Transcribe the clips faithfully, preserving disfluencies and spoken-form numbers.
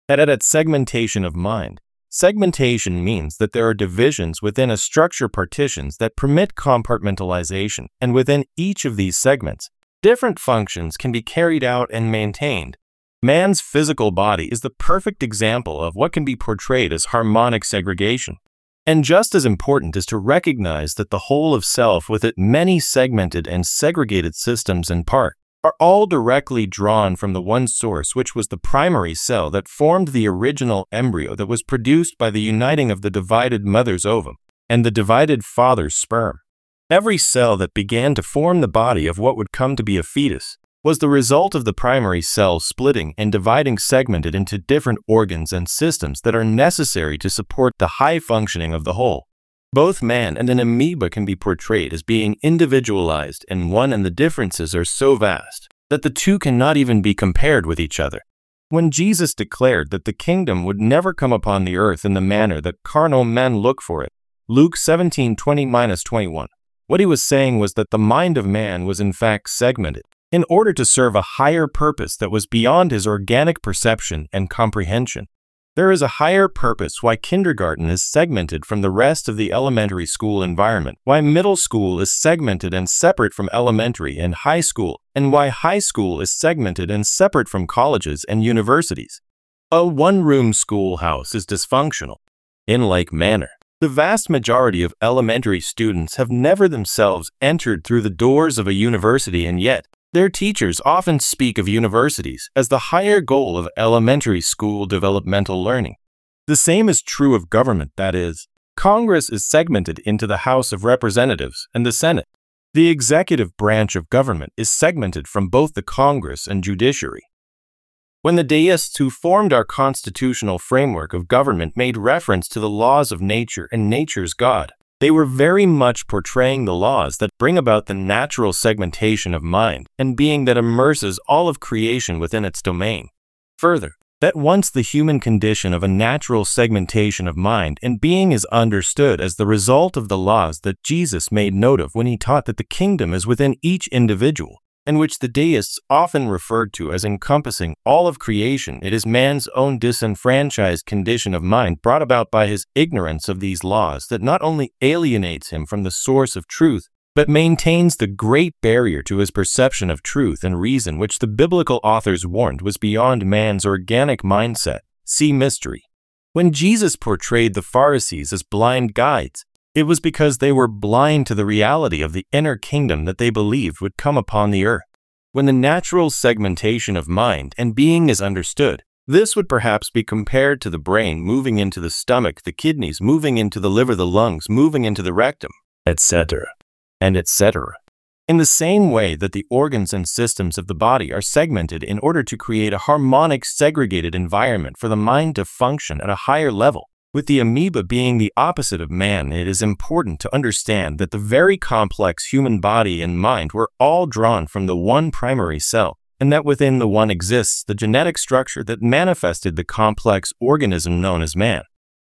At at segmentation of mind. Segmentation means that there are divisions within a structure partitions that permit compartmentalization, and within each of these segments, different functions can be carried out and maintained. Man's physical body is the perfect example of what can be portrayed as harmonic segregation. And just as important is to recognize that the whole of self with its many segmented and segregated systems and parts are all directly drawn from the one source, which was the primary cell that formed the original embryo that was produced by the uniting of the divided mother's ovum and the divided father's sperm. Every cell that began to form the body of what would come to be a fetus was the result of the primary cell splitting and dividing segmented into different organs and systems that are necessary to support the high functioning of the whole. Both man and an amoeba can be portrayed as being individualized and one, and the differences are so vast that the two cannot even be compared with each other. When Jesus declared that the kingdom would never come upon the earth in the manner that carnal men look for it, Luke seventeen twenty to twenty-one, what he was saying was that the mind of man was in fact segmented in order to serve a higher purpose that was beyond his organic perception and comprehension. There is a higher purpose why kindergarten is segmented from the rest of the elementary school environment, why middle school is segmented and separate from elementary and high school, and why high school is segmented and separate from colleges and universities. A one-room schoolhouse is dysfunctional. In like manner, the vast majority of elementary students have never themselves entered through the doors of a university, and yet their teachers often speak of universities as the higher goal of elementary school developmental learning. The same is true of government, that is, Congress is segmented into the House of Representatives and the Senate. The executive branch of government is segmented from both the Congress and judiciary. When the deists who formed our constitutional framework of government made reference to the laws of nature and nature's God, they were very much portraying the laws that bring about the natural segmentation of mind and being that immerses all of creation within its domain. Further, that once the human condition of a natural segmentation of mind and being is understood as the result of the laws that Jesus made note of when he taught that the kingdom is within each individual, and which the deists often referred to as encompassing all of creation, it is man's own disenfranchised condition of mind brought about by his ignorance of these laws that not only alienates him from the source of truth, but maintains the great barrier to his perception of truth and reason, which the biblical authors warned was beyond man's organic mindset. See mystery. When Jesus portrayed the Pharisees as blind guides, it was because they were blind to the reality of the inner kingdom that they believed would come upon the earth. When the natural segmentation of mind and being is understood, this would perhaps be compared to the brain moving into the stomach, the kidneys moving into the liver, the lungs moving into the rectum, et cetera, and et cetera. In the same way that the organs and systems of the body are segmented in order to create a harmonic, segregated environment for the mind to function at a higher level. With the amoeba being the opposite of man, it is important to understand that the very complex human body and mind were all drawn from the one primary cell, and that within the one exists the genetic structure that manifested the complex organism known as man.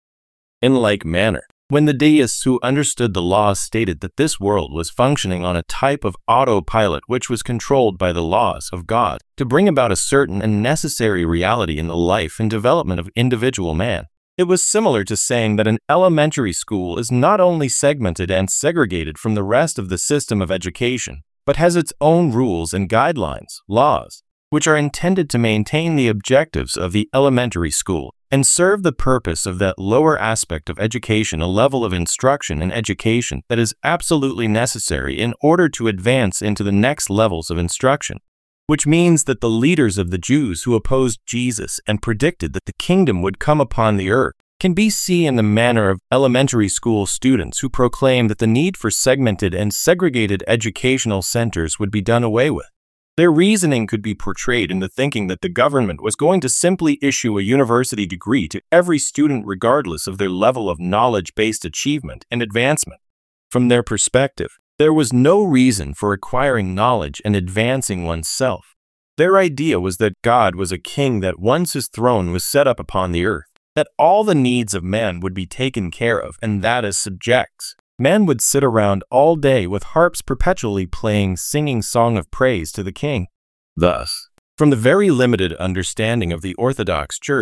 In like manner, when the deists who understood the laws stated that this world was functioning on a type of autopilot which was controlled by the laws of God to bring about a certain and necessary reality in the life and development of individual man, it was similar to saying that an elementary school is not only segmented and segregated from the rest of the system of education, but has its own rules and guidelines, laws, which are intended to maintain the objectives of the elementary school and serve the purpose of that lower aspect of education, a level of instruction and education that is absolutely necessary in order to advance into the next levels of instruction. Which means that the leaders of the Jews who opposed Jesus and predicted that the kingdom would come upon the earth can be seen in the manner of elementary school students who proclaim that the need for segmented and segregated educational centers would be done away with. Their reasoning could be portrayed in the thinking that the government was going to simply issue a university degree to every student regardless of their level of knowledge-based achievement and advancement. From their perspective, there was no reason for acquiring knowledge and advancing oneself. Their idea was that God was a king, that once his throne was set up upon the earth, that all the needs of man would be taken care of, and that as subjects, men would sit around all day with harps perpetually playing, singing song of praise to the king. Thus, from the very limited understanding of the Orthodox Church,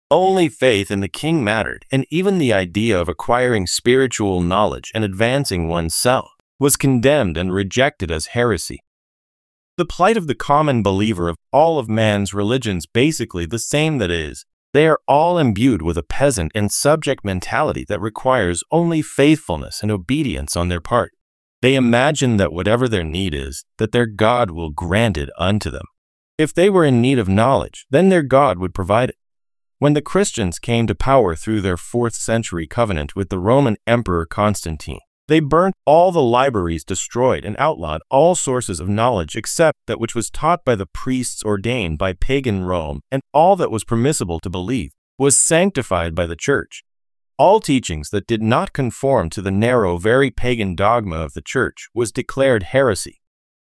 Only faith in the king mattered, and even the idea of acquiring spiritual knowledge and advancing oneself was condemned and rejected as heresy. The plight of the common believer of all of man's religions basically the same, that is, they are all imbued with a peasant and subject mentality that requires only faithfulness and obedience on their part. They imagine that whatever their need is, that their God will grant it unto them. If they were in need of knowledge, then their God would provide it. When the Christians came to power through their fourth century covenant with the Roman Emperor Constantine, they burnt all the libraries, destroyed and outlawed all sources of knowledge except that which was taught by the priests ordained by pagan Rome, and all that was permissible to believe was sanctified by the church. All teachings that did not conform to the narrow, very pagan dogma of the church was declared heresy.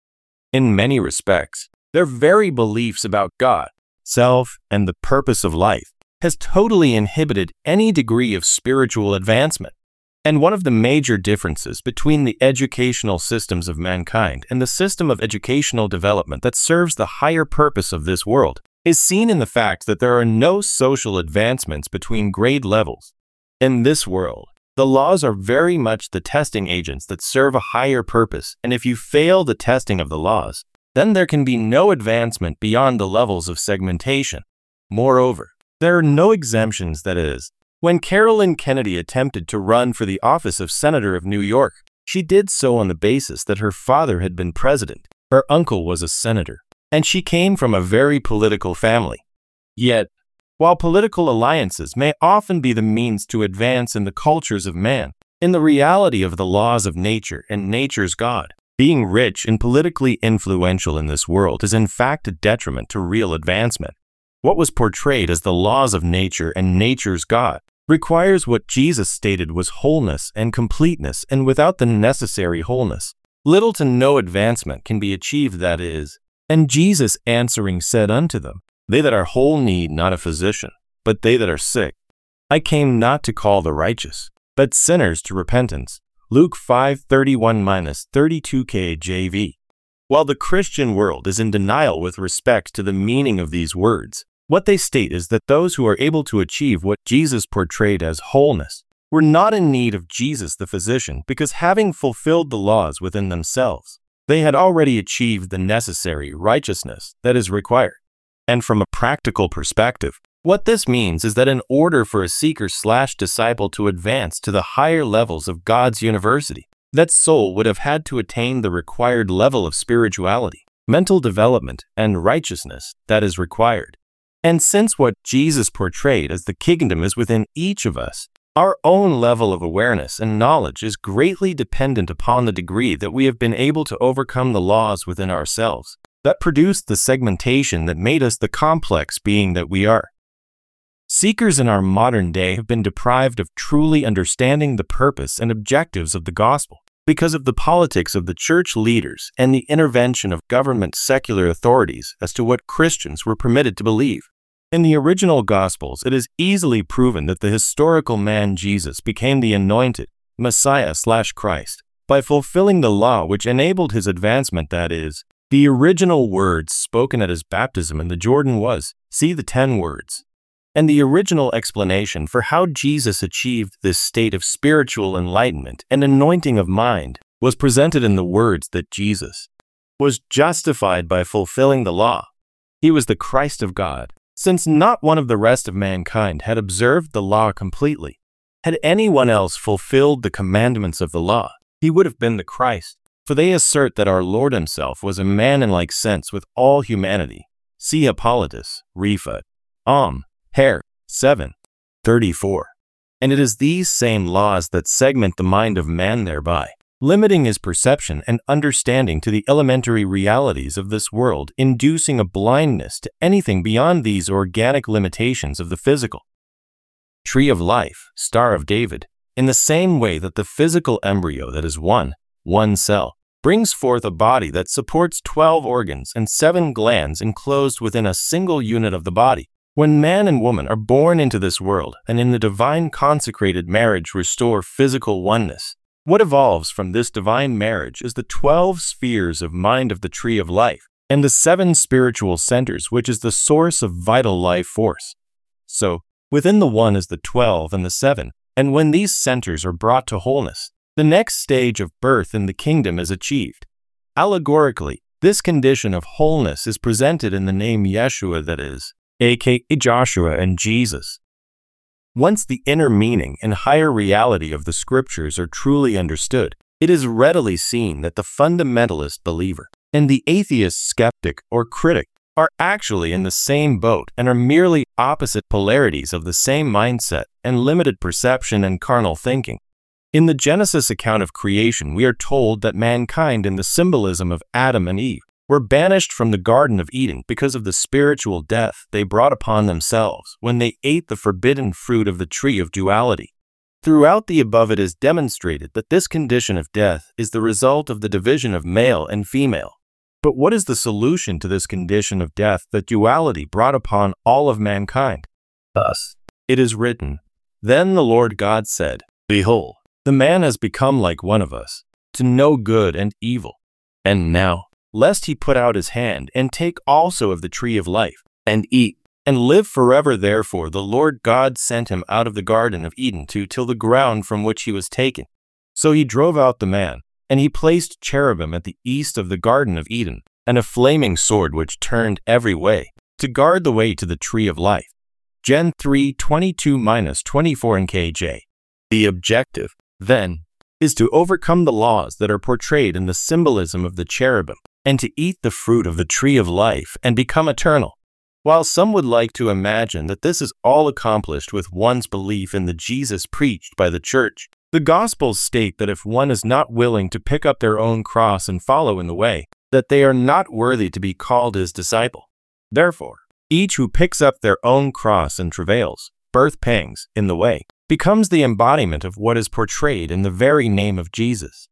In many respects, their very beliefs about God, self, and the purpose of life has totally inhibited any degree of spiritual advancement. And one of the major differences between the educational systems of mankind and the system of educational development that serves the higher purpose of this world is seen in the fact that there are no social advancements between grade levels. In this world, the laws are very much the testing agents that serve a higher purpose, and if you fail the testing of the laws, then there can be no advancement beyond the levels of segmentation. Moreover, there are no exemptions, that is, when Carolyn Kennedy attempted to run for the office of Senator of New York, she did so on the basis that her father had been president, her uncle was a senator, and she came from a very political family. Yet, while political alliances may often be the means to advance in the cultures of man, in the reality of the laws of nature and nature's God, being rich and politically influential in this world is in fact a detriment to real advancement. What was portrayed as the laws of nature and nature's God requires what Jesus stated was wholeness and completeness, and without the necessary wholeness, little to no advancement can be achieved, that is. And Jesus answering said unto them, They that are whole need not a physician, but they that are sick. I came not to call the righteous, but sinners to repentance. Luke five thirty-one to thirty-two K J V. While the Christian world is in denial with respect to the meaning of these words, what they state is that those who are able to achieve what Jesus portrayed as wholeness were not in need of Jesus the physician, because having fulfilled the laws within themselves, they had already achieved the necessary righteousness that is required. And from a practical perspective, what this means is that in order for a seeker slash disciple to advance to the higher levels of God's university, that soul would have had to attain the required level of spirituality, mental development, and righteousness that is required. And since what Jesus portrayed as the kingdom is within each of us, our own level of awareness and knowledge is greatly dependent upon the degree that we have been able to overcome the laws within ourselves that produced the segmentation that made us the complex being that we are. Seekers in our modern day have been deprived of truly understanding the purpose and objectives of the gospel because of the politics of the church leaders and the intervention of government secular authorities as to what Christians were permitted to believe. In the original Gospels, it is easily proven that the historical man Jesus became the anointed Messiah slash Christ by fulfilling the law which enabled his advancement, that is, the original words spoken at his baptism in the Jordan was, see the ten words. And the original explanation for how Jesus achieved this state of spiritual enlightenment and anointing of mind was presented in the words that Jesus was justified by fulfilling the law. He was the Christ of God, since not one of the rest of mankind had observed the law completely. Had anyone else fulfilled the commandments of the law, he would have been the Christ, for they assert that our Lord himself was a man in like sense with all humanity. See Hippolytus, Refut, Om. Hare, seven thirty-four. And it is these same laws that segment the mind of man, thereby limiting his perception and understanding to the elementary realities of this world, inducing a blindness to anything beyond these organic limitations of the physical. Tree of Life, Star of David, in the same way that the physical embryo that is one, one cell, brings forth a body that supports twelve organs and seven glands enclosed within a single unit of the body. When man and woman are born into this world and in the divine consecrated marriage restore physical oneness, what evolves from this divine marriage is the twelve spheres of mind of the tree of life and the seven spiritual centers, which is the source of vital life force. So, Within the one is the twelve and the seven, and when these centers are brought to wholeness, the next stage of birth in the kingdom is achieved. Allegorically, this condition of wholeness is presented in the name Yeshua, that is, aka Joshua and Jesus. Once the inner meaning and higher reality of the scriptures are truly understood, it is readily seen that the fundamentalist believer and the atheist skeptic or critic are actually in the same boat and are merely opposite polarities of the same mindset and limited perception and carnal thinking. In the Genesis account of creation, we are told that mankind, in the symbolism of Adam and Eve, were banished from the Garden of Eden because of the spiritual death they brought upon themselves when they ate the forbidden fruit of the tree of duality. Throughout the above, it is demonstrated that this condition of death is the result of the division of male and female. But what is the solution to this condition of death that duality brought upon all of mankind? Thus, it is written, "Then the Lord God said, Behold, the man has become like one of us, to know good and evil. And now, lest he put out his hand and take also of the tree of life, and eat, and live forever. Therefore the Lord God sent him out of the Garden of Eden to till the ground from which he was taken. So he drove out the man, and he placed cherubim at the east of the Garden of Eden, and a flaming sword which turned every way, to guard the way to the tree of life." Gen three twenty-two to twenty-four in K J. The objective, then, is to overcome the laws that are portrayed in the symbolism of the cherubim, and to eat the fruit of the tree of life and become eternal. While some would like to imagine that this is all accomplished with one's belief in the Jesus preached by the church, the Gospels state that if one is not willing to pick up their own cross and follow in the way, that they are not worthy to be called his disciple. Therefore, each who picks up their own cross and travails, birth pangs, in the way, becomes the embodiment of what is portrayed in the very name of Jesus.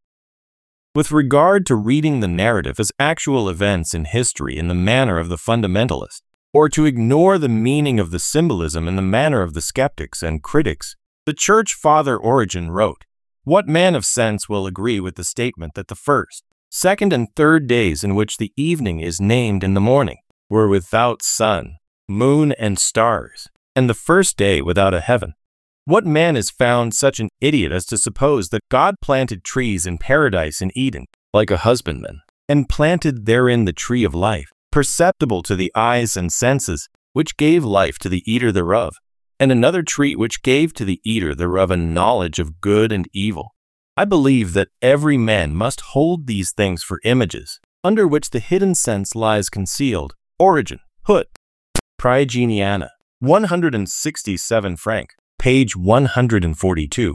With regard to reading the narrative as actual events in history in the manner of the fundamentalist, or to ignore the meaning of the symbolism in the manner of the skeptics and critics, the Church Father Origen wrote, "What man of sense will agree with the statement that the first, second, and third days in which the evening is named in the morning were without sun, moon, and stars, and the first day without a heaven? What man is found such an idiot as to suppose that God planted trees in paradise in Eden, like a husbandman, and planted therein the tree of life, perceptible to the eyes and senses, which gave life to the eater thereof, and another tree which gave to the eater thereof a knowledge of good and evil? I believe that every man must hold these things for images, under which the hidden sense lies concealed." Origen, Hut, Progeniana, one hundred sixty-seven franc, page one hundred forty-two.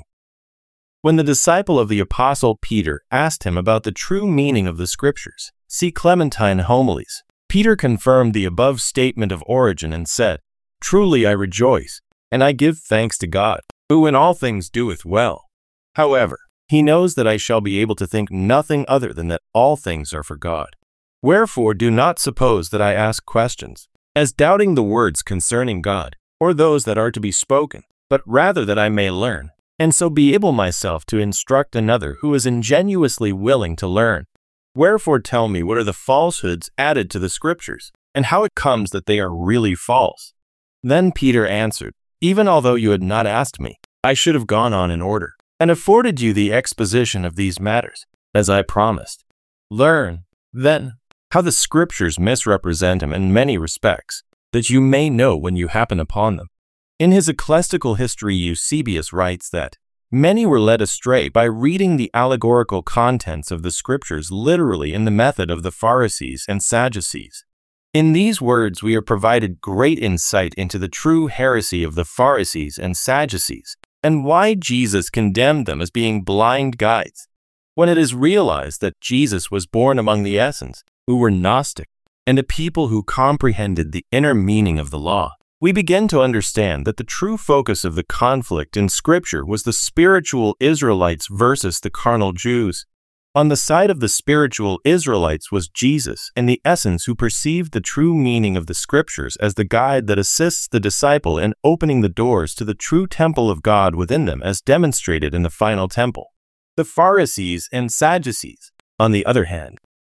When the disciple of the Apostle Peter asked him about the true meaning of the Scriptures, see Clementine Homilies, Peter confirmed the above statement of Origen and said, "Truly I rejoice, and I give thanks to God, who in all things doeth well. However, he knows that I shall be able to think nothing other than that all things are for God. Wherefore do not suppose that I ask questions, as doubting the words concerning God, or those that are to be spoken, but rather that I may learn, and so be able myself to instruct another who is ingenuously willing to learn. Wherefore tell me what are the falsehoods added to the Scriptures, and how it comes that they are really false." Then Peter answered, "Even although you had not asked me, I should have gone on in order, and afforded you the exposition of these matters, as I promised. Learn, then, how the Scriptures misrepresent him in many respects, that you may know when you happen upon them." In his ecclesiastical history, Eusebius writes that many were led astray by reading the allegorical contents of the Scriptures literally in the method of the Pharisees and Sadducees. In these words we are provided great insight into the true heresy of the Pharisees and Sadducees, and why Jesus condemned them as being blind guides. When it is realized that Jesus was born among the Essenes, who were Gnostic, and a people who comprehended the inner meaning of the law, we begin to understand that the true focus of the conflict in Scripture was the spiritual Israelites versus the carnal Jews. On the side of the spiritual Israelites was Jesus and the Essenes, who perceived the true meaning of the Scriptures as the guide that assists the disciple in opening the doors to the true temple of God within them, as demonstrated in the final temple. The Pharisees and Sadducees, on the other hand,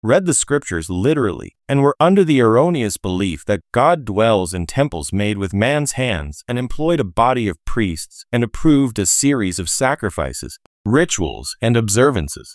read the scriptures literally, and were under the erroneous belief that God dwells in temples made with man's hands and employed a body of priests and approved a series of sacrifices, rituals, and observances.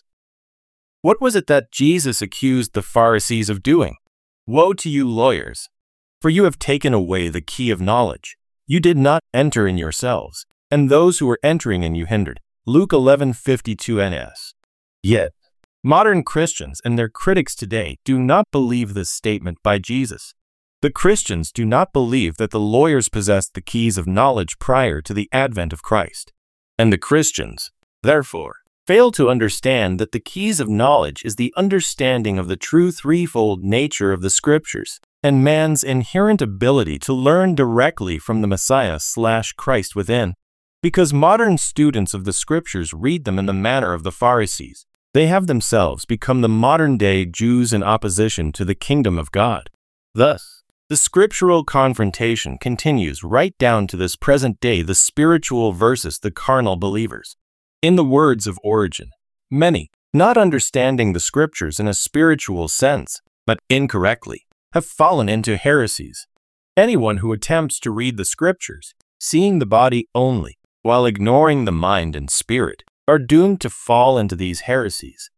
What was it that Jesus accused the Pharisees of doing? Woe to you, lawyers! For you have taken away the key of knowledge. You did not enter in yourselves, and those who were entering in you hindered. Luke eleven fifty-two N S. Yet, modern Christians and their critics today do not believe this statement by Jesus. The Christians do not believe that the lawyers possessed the keys of knowledge prior to the advent of Christ. And the Christians, therefore, fail to understand that the keys of knowledge is the understanding of the true threefold nature of the Scriptures and man's inherent ability to learn directly from the Messiah slash Christ within. Because modern students of the Scriptures read them in the manner of the Pharisees, they have themselves become the modern-day Jews in opposition to the kingdom of God. Thus, the scriptural confrontation continues right down to this present day, the spiritual versus the carnal believers. In the words of Origen, many, not understanding the scriptures in a spiritual sense, but incorrectly, have fallen into heresies. Anyone who attempts to read the scriptures, seeing the body only, while ignoring the mind and spirit, are doomed to fall into these heresies.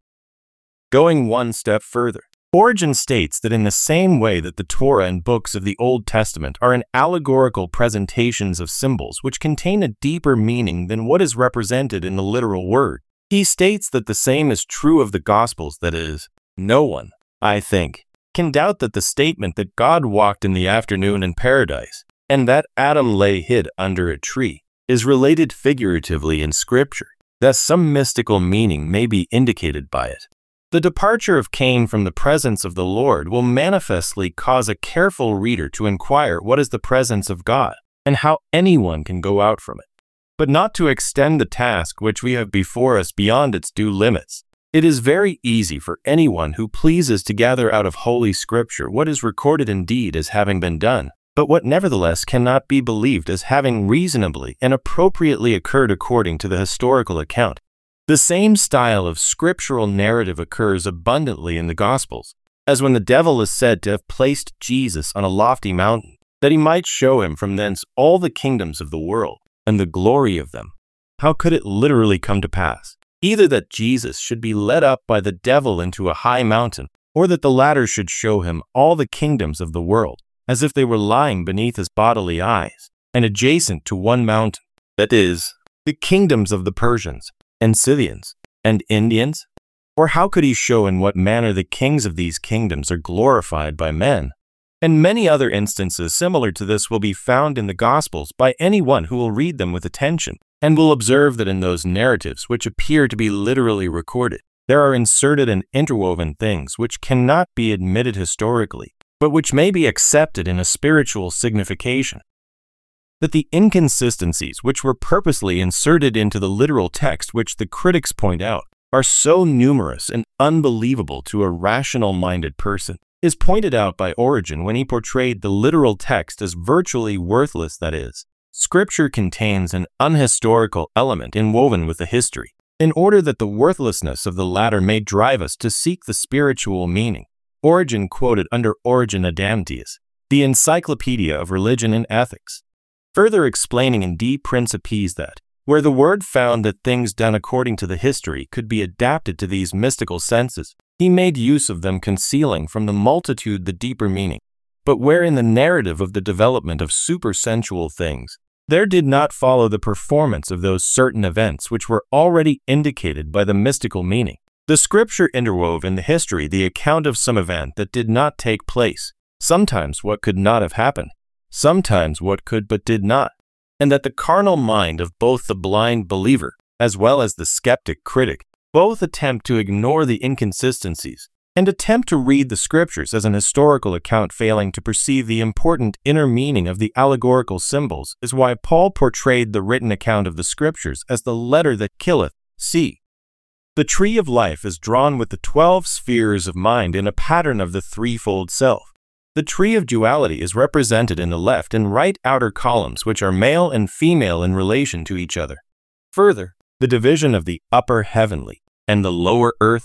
Going one step further, Origen states that in the same way that the Torah and books of the Old Testament are an allegorical presentations of symbols which contain a deeper meaning than what is represented in the literal word, he states that the same is true of the Gospels. That is, no one, I think, can doubt that the statement that God walked in the afternoon in paradise and that Adam lay hid under a tree is related figuratively in Scripture. Thus, some mystical meaning may be indicated by it. The departure of Cain from the presence of the Lord will manifestly cause a careful reader to inquire what is the presence of God, and how anyone can go out from it, but not to extend the task which we have before us beyond its due limits. It is very easy for anyone who pleases to gather out of Holy Scripture what is recorded indeed as having been done, but what nevertheless cannot be believed as having reasonably and appropriately occurred according to the historical account. The same style of scriptural narrative occurs abundantly in the Gospels, as when the devil is said to have placed Jesus on a lofty mountain, that he might show him from thence all the kingdoms of the world, and the glory of them. How could it literally come to pass? Either that Jesus should be led up by the devil into a high mountain, or that the latter should show him all the kingdoms of the world, as if they were lying beneath his bodily eyes, and adjacent to one mountain, that is, the kingdoms of the Persians, and Scythians, and Indians? Or how could he show in what manner the kings of these kingdoms are glorified by men? And many other instances similar to this will be found in the Gospels by anyone who will read them with attention, and will observe that in those narratives which appear to be literally recorded, there are inserted and interwoven things which cannot be admitted historically, but which may be accepted in a spiritual signification. That the inconsistencies which were purposely inserted into the literal text, which the critics point out, are so numerous and unbelievable to a rational-minded person, is pointed out by Origen when he portrayed the literal text as virtually worthless. That is, Scripture contains an unhistorical element inwoven with the history, in order that the worthlessness of the latter may drive us to seek the spiritual meaning. Origen quoted under Origen Adamtius, the Encyclopedia of Religion and Ethics, further explaining in De Principiis that, where the word found that things done according to the history could be adapted to these mystical senses, he made use of them, concealing from the multitude the deeper meaning. But where in the narrative of the development of supersensual things, there did not follow the performance of those certain events which were already indicated by the mystical meaning, the Scripture interwove in the history the account of some event that did not take place, sometimes what could not have happened, sometimes what could but did not, and that the carnal mind of both the blind believer as well as the skeptic critic both attempt to ignore the inconsistencies and attempt to read the Scriptures as an historical account, failing to perceive the important inner meaning of the allegorical symbols, is why Paul portrayed the written account of the Scriptures as the letter that killeth. See, the tree of life is drawn with the twelve spheres of mind in a pattern of the threefold self. The tree of duality is represented in the left and right outer columns, which are male and female in relation to each other. Further, the division of the upper heavenly and the lower earthly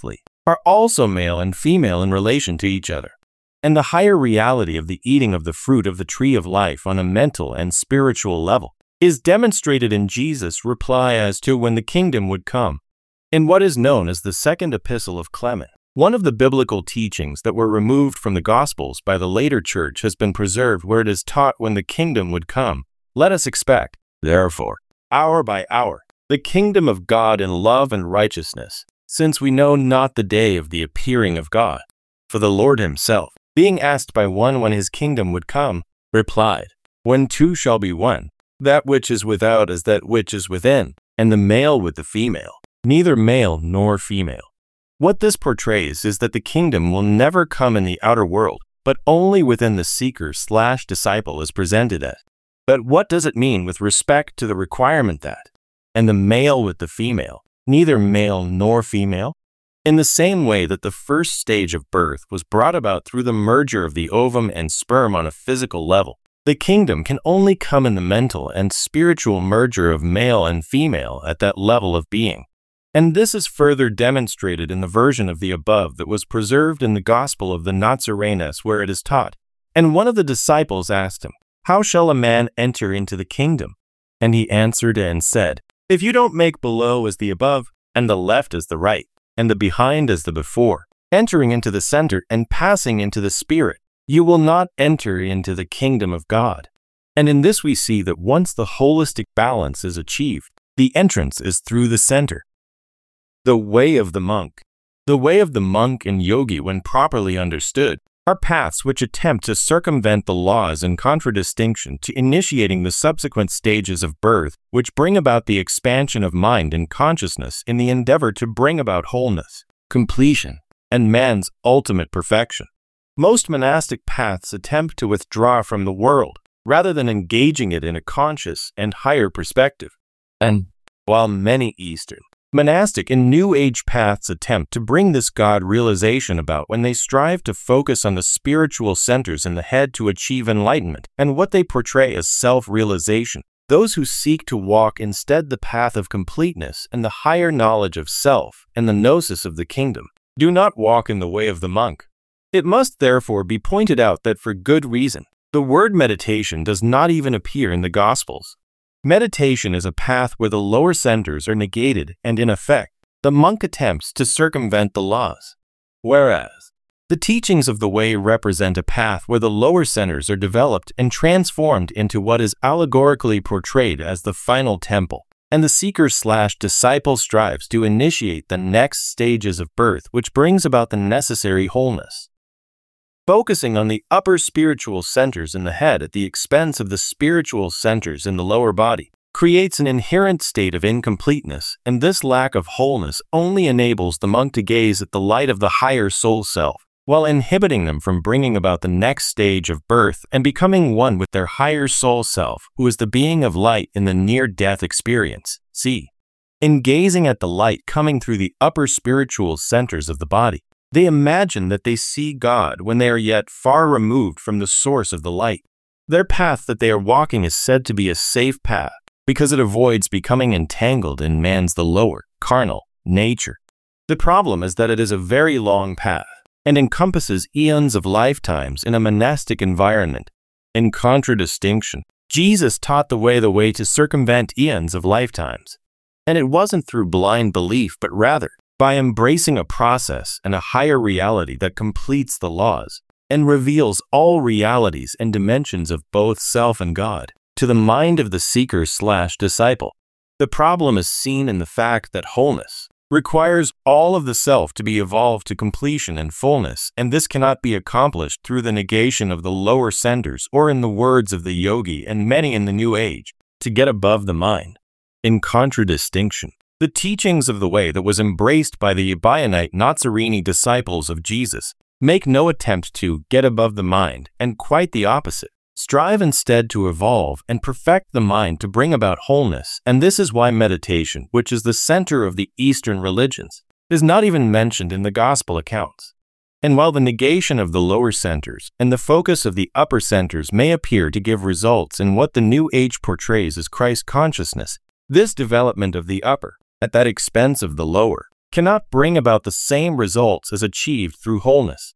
are also male and female in relation to each other. And the higher reality of the eating of the fruit of the tree of life on a mental and spiritual level is demonstrated in Jesus' reply as to when the kingdom would come. In what is known as the Second Epistle of Clement, one of the biblical teachings that were removed from the Gospels by the later church has been preserved, where it is taught when the kingdom would come. Let us expect, therefore, hour by hour, the kingdom of God in love and righteousness, since we know not the day of the appearing of God. For the Lord himself, being asked by one when his kingdom would come, replied, When two shall be one, that which is without is that which is within, and the male with the female, neither male nor female. What this portrays is that the kingdom will never come in the outer world, but only within the seeker slash disciple is presented as. But what does it mean with respect to the requirement that, and the male with the female, neither male nor female? In the same way that the first stage of birth was brought about through the merger of the ovum and sperm on a physical level, the kingdom can only come in the mental and spiritual merger of male and female at that level of being. And this is further demonstrated in the version of the above that was preserved in the Gospel of the Nazarenes, where it is taught, And one of the disciples asked him, How shall a man enter into the kingdom? And he answered and said, If you don't make below as the above, and the left as the right, and the behind as the before, entering into the center and passing into the spirit, you will not enter into the kingdom of God. And in this we see that once the holistic balance is achieved, the entrance is through the center. The way of the monk. The way of the monk and yogi, when properly understood, are paths which attempt to circumvent the laws in contradistinction to initiating the subsequent stages of birth, which bring about the expansion of mind and consciousness in the endeavor to bring about wholeness, completion, and man's ultimate perfection. Most monastic paths attempt to withdraw from the world, rather than engaging it in a conscious and higher perspective. And while many Eastern, monastic and New Age paths attempt to bring this God realization about when they strive to focus on the spiritual centers in the head to achieve enlightenment and what they portray as self-realization, those who seek to walk instead the path of completeness and the higher knowledge of self and the gnosis of the kingdom, do not walk in the way of the monk. It must therefore be pointed out that for good reason, the word meditation does not even appear in the Gospels. Meditation is a path where the lower centers are negated, and in effect, the monk attempts to circumvent the laws. Whereas, the teachings of the way represent a path where the lower centers are developed and transformed into what is allegorically portrayed as the final temple, and the seeker slash disciple strives to initiate the next stages of birth, which brings about the necessary wholeness. Focusing on the upper spiritual centers in the head at the expense of the spiritual centers in the lower body creates an inherent state of incompleteness, and this lack of wholeness only enables the monk to gaze at the light of the higher soul self, while inhibiting them from bringing about the next stage of birth and becoming one with their higher soul self, who is the being of light in the near-death experience. See, in gazing at the light coming through the upper spiritual centers of the body, they imagine that they see God when they are yet far removed from the source of the light. Their path that they are walking is said to be a safe path because it avoids becoming entangled in man's the lower, carnal, nature. The problem is that it is a very long path and encompasses eons of lifetimes in a monastic environment. In contradistinction, Jesus taught the way the way to circumvent eons of lifetimes. And it wasn't through blind belief, but rather by embracing a process and a higher reality that completes the laws and reveals all realities and dimensions of both self and God to the mind of the seeker slash disciple. The problem is seen in the fact that wholeness requires all of the self to be evolved to completion and fullness, and this cannot be accomplished through the negation of the lower centers, or in the words of the yogi and many in the New Age, to get above the mind. In contradistinction, the teachings of the way that was embraced by the Ebionite Nazarene disciples of Jesus make no attempt to get above the mind, and quite the opposite. Strive instead to evolve and perfect the mind to bring about wholeness, and this is why meditation, which is the center of the Eastern religions, is not even mentioned in the Gospel accounts. And while the negation of the lower centers and the focus of the upper centers may appear to give results in what the New Age portrays as Christ consciousness, this development of the upper, at that expense of the lower, cannot bring about the same results as achieved through wholeness.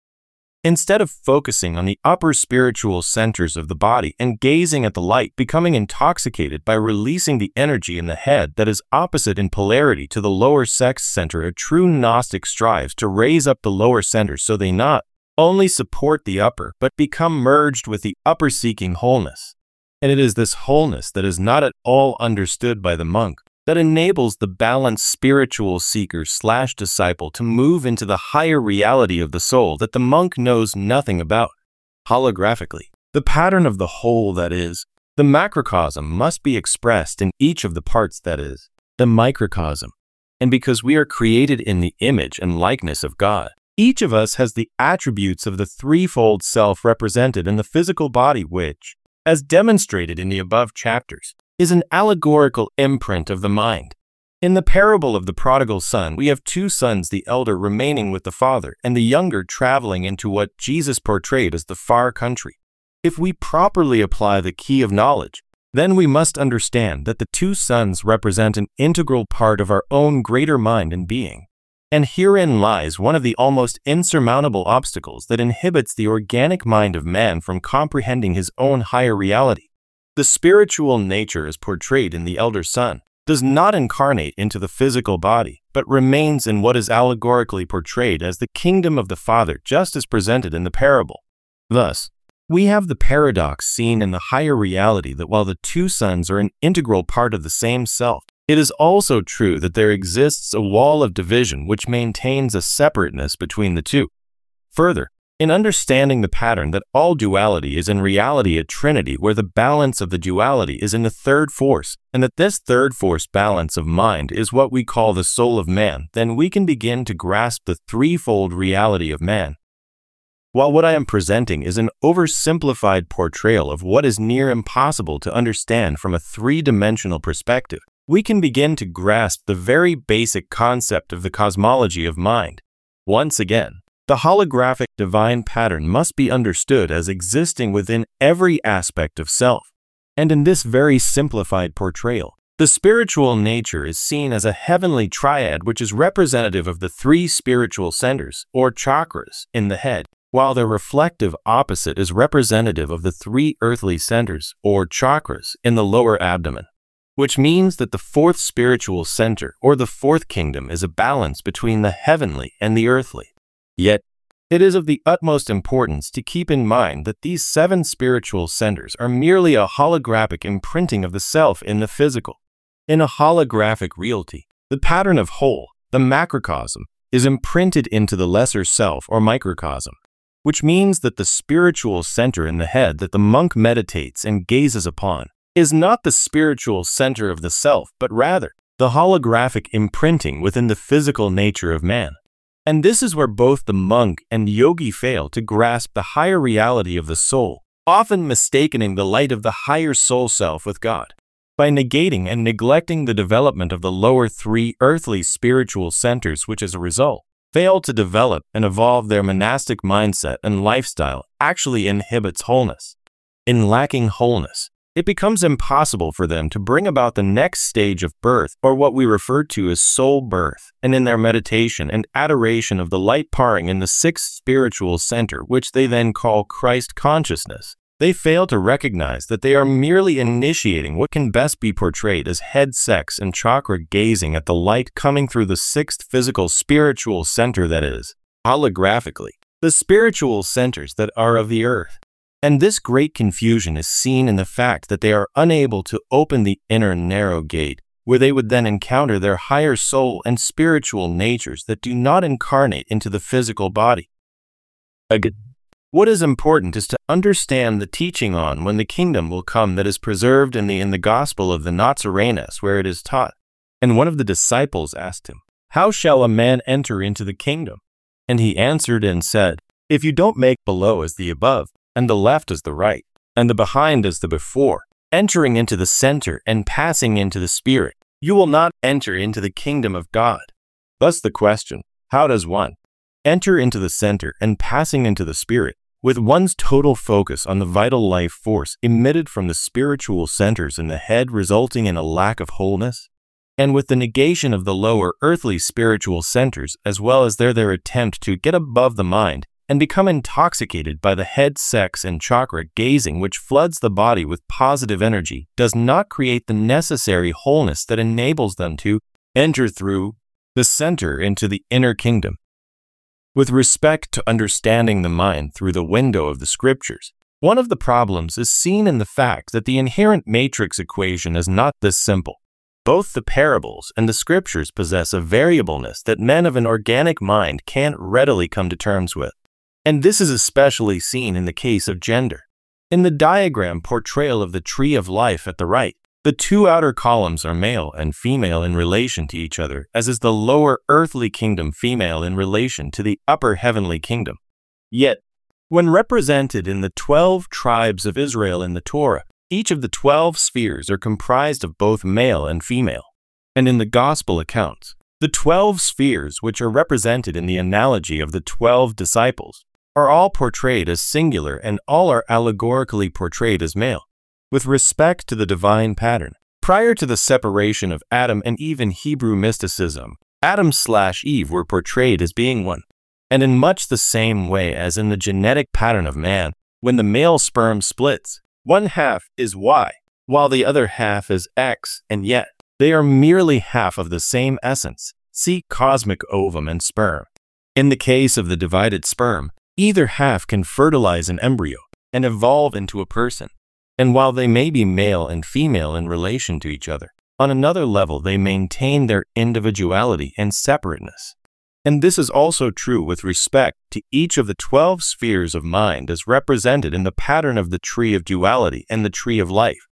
Instead of focusing on the upper spiritual centers of the body and gazing at the light, becoming intoxicated by releasing the energy in the head that is opposite in polarity to the lower sex center, a true Gnostic strives to raise up the lower centers so they not only support the upper, but become merged with the upper, seeking wholeness. And it is this wholeness that is not at all understood by the monk that enables the balanced spiritual seeker slash disciple to move into the higher reality of the soul that the monk knows nothing about. Holographically, the pattern of the whole, that is, the macrocosm, must be expressed in each of the parts, that is, the microcosm. And because we are created in the image and likeness of God, each of us has the attributes of the threefold self represented in the physical body, which, as demonstrated in the above chapters, is an allegorical imprint of the mind. In the parable of the prodigal son, we have two sons, the elder remaining with the father and the younger traveling into what Jesus portrayed as the far country. If we properly apply the key of knowledge, then we must understand that the two sons represent an integral part of our own greater mind and being. And herein lies one of the almost insurmountable obstacles that inhibits the organic mind of man from comprehending his own higher reality. The spiritual nature as portrayed in the elder son does not incarnate into the physical body, but remains in what is allegorically portrayed as the kingdom of the Father, just as presented in the parable. Thus, we have the paradox seen in the higher reality that while the two sons are an integral part of the same self, it is also true that there exists a wall of division which maintains a separateness between the two. Further, in understanding the pattern that all duality is in reality a trinity where the balance of the duality is in the third force, and that this third force balance of mind is what we call the soul of man, then we can begin to grasp the threefold reality of man. While what I am presenting is an oversimplified portrayal of what is near impossible to understand from a three-dimensional perspective, we can begin to grasp the very basic concept of the cosmology of mind. Once again, the holographic divine pattern must be understood as existing within every aspect of self. And in this very simplified portrayal, the spiritual nature is seen as a heavenly triad which is representative of the three spiritual centers, or chakras, in the head, while their reflective opposite is representative of the three earthly centers, or chakras, in the lower abdomen. Which means that the fourth spiritual center, or the fourth kingdom, is a balance between the heavenly and the earthly. Yet, it is of the utmost importance to keep in mind that these seven spiritual centers are merely a holographic imprinting of the self in the physical. In a holographic reality, the pattern of whole, the macrocosm, is imprinted into the lesser self or microcosm, which means that the spiritual center in the head that the monk meditates and gazes upon is not the spiritual center of the self, but rather the holographic imprinting within the physical nature of man. And this is where both the monk and yogi fail to grasp the higher reality of the soul, often mistaking the light of the higher soul self with God. By negating and neglecting the development of the lower three earthly spiritual centers, which as a result, fail to develop and evolve their monastic mindset and lifestyle, actually inhibits wholeness. In lacking wholeness, it becomes impossible for them to bring about the next stage of birth, or what we refer to as soul birth, and in their meditation and adoration of the light pouring in the sixth spiritual center, which they then call Christ consciousness, they fail to recognize that they are merely initiating what can best be portrayed as head sex and chakra gazing at the light coming through the sixth physical spiritual center, that is, holographically, the spiritual centers that are of the earth. And this great confusion is seen in the fact that they are unable to open the inner narrow gate, where they would then encounter their higher soul and spiritual natures that do not incarnate into the physical body. Again, what is important is to understand the teaching on when the kingdom will come that is preserved in the in the Gospel of the Nazarenes, where it is taught. And one of the disciples asked him, "How shall a man enter into the kingdom?" And he answered and said, "If you don't make below as the above, and the left as the right, and the behind as the before, entering into the center and passing into the spirit, you will not enter into the kingdom of God." Thus the question, how does one enter into the center and passing into the spirit, with one's total focus on the vital life force emitted from the spiritual centers in the head, resulting in a lack of wholeness? and with the negation of the lower earthly spiritual centers, as well as their, their attempt to get above the mind and become intoxicated by the head sex and chakra gazing, which floods the body with positive energy, does not create the necessary wholeness that enables them to enter through the center into the inner kingdom. With respect to understanding the mind through the window of the scriptures, one of the problems is seen in the fact that the inherent matrix equation is not this simple. Both the parables and the scriptures possess a variableness that men of an organic mind can't readily come to terms with. And this is especially seen in the case of gender. In the diagram portrayal of the tree of life at the right, the two outer columns are male and female in relation to each other, as is the lower earthly kingdom female in relation to the upper heavenly kingdom. Yet, when represented in the twelve tribes of Israel in the Torah, each of the twelve spheres are comprised of both male and female. And in the Gospel accounts, the twelve spheres, which are represented in the analogy of the twelve disciples, are all portrayed as singular and all are allegorically portrayed as male. With respect to the divine pattern, prior to the separation of Adam and Eve in Hebrew mysticism, Adam slash Eve were portrayed as being one. And in much the same way as in the genetic pattern of man, when the male sperm splits, one half is Y, while the other half is X, and yet they are merely half of the same essence. See cosmic ovum and sperm. In the case of the divided sperm, either half can fertilize an embryo and evolve into a person. And while they may be male and female in relation to each other, on another level they maintain their individuality and separateness. And this is also true with respect to each of the twelve spheres of mind as represented in the pattern of the tree of duality and the tree of life.